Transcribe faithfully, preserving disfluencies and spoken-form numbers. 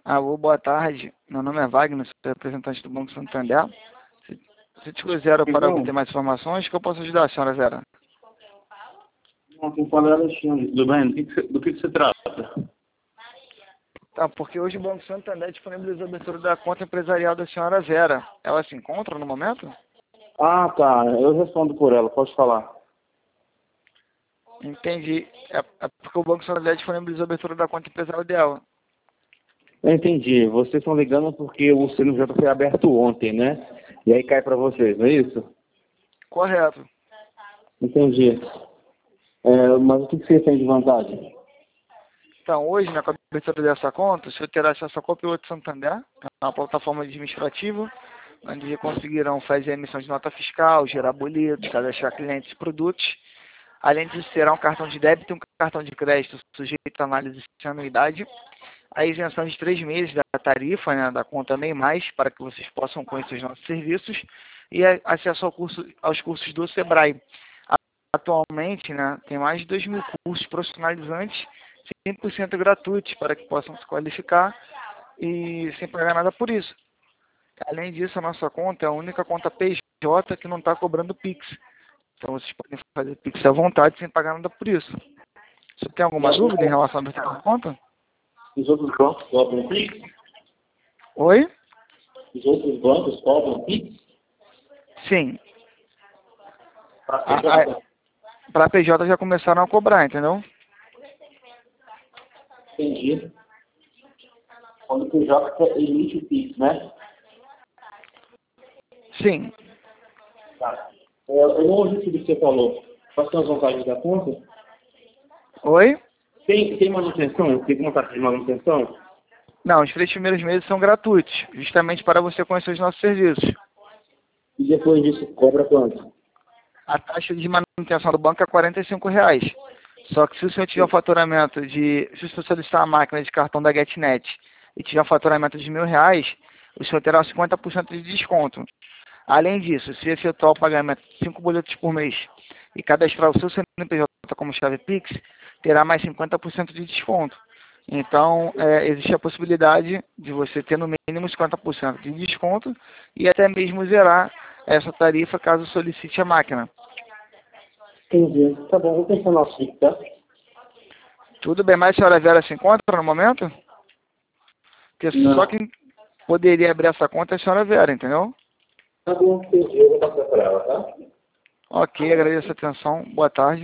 Alô, boa tarde. Meu nome é Wagner, sou representante do Banco Santander. Se, se te quiser para Então, obter mais informações, que eu posso ajudar, senhora Vera? não, quem fala é Alexandre. Tudo bem? Do que, que, se- do que, que se trata? Tá, porque hoje o Banco Santander disponibilizou a abertura da conta empresarial da senhora Vera. Ela se encontra no momento? Ah, tá. Eu respondo por ela. Pode falar. Entendi. É, é porque o Banco Santander disponibilizou a abertura da conta empresarial dela. Eu entendi. Vocês estão ligando porque o C N P J foi aberto ontem, né? E aí cai para vocês, não é isso? Correto. Entendi. É, mas o que, que vocês têm de vantagem? Então, hoje, na abertura dessa conta, o senhor terá acesso ao Copiloto Santander, que é uma plataforma administrativa, onde conseguirão fazer a emissão de nota fiscal, gerar boletos, cadastrar clientes e produtos. Além disso, terá um cartão de débito e um cartão de crédito sujeito à análise de anuidade, a isenção de três meses da tarifa, né, da conta Nem Mais, para que vocês possam conhecer os nossos serviços, e a- acesso ao curso, aos cursos do Sebrae. Atualmente, né, tem mais de dois mil cursos profissionalizantes, cem por cento gratuitos, para que possam se qualificar e sem pagar nada por isso. Além disso, a nossa conta é a única conta P J que não está cobrando Pix. Então vocês podem fazer Pix à vontade sem pagar nada por isso. Você tem alguma dúvida em relação à abertura da conta? Os outros bancos cobram Pix? Oi? Os outros bancos cobram Pix? Sim. Para P J? Para P J já começaram a cobrar, entendeu? Entendi. Quando o P J emite o Pix, né? Sim. Tá. É, eu não ouvi tudo que você falou. Quais são as vantagens da conta? Oi? Tem, tem manutenção? Tem uma taxa de manutenção? Não, os três primeiros meses são gratuitos, justamente para você conhecer os nossos serviços. E depois disso, cobra quanto? A taxa de manutenção do banco é quarenta e cinco reais. Só que se o senhor tiver o faturamento de... Se o senhor solicitar a máquina de cartão da GetNet e tiver um faturamento de mil reais, o senhor terá cinquenta por cento de desconto. Além disso, se efetuar o pagamento de cinco boletos por mês e cadastrar o seu C N P J como chave Pix, terá mais cinquenta por cento de desconto. Então, é, existe a possibilidade de você ter no mínimo cinquenta por cento de desconto e até mesmo zerar essa tarifa caso solicite a máquina. Entendi. Tá bom, vou pensar no assunto, tá? Tudo bem, mas a senhora Vera se encontra no momento? Porque Não. só quem poderia abrir essa conta é a senhora Vera, entendeu? Tá bom, entendi. Eu vou passar para ela, tá? Ok, agradeço a atenção. Boa tarde.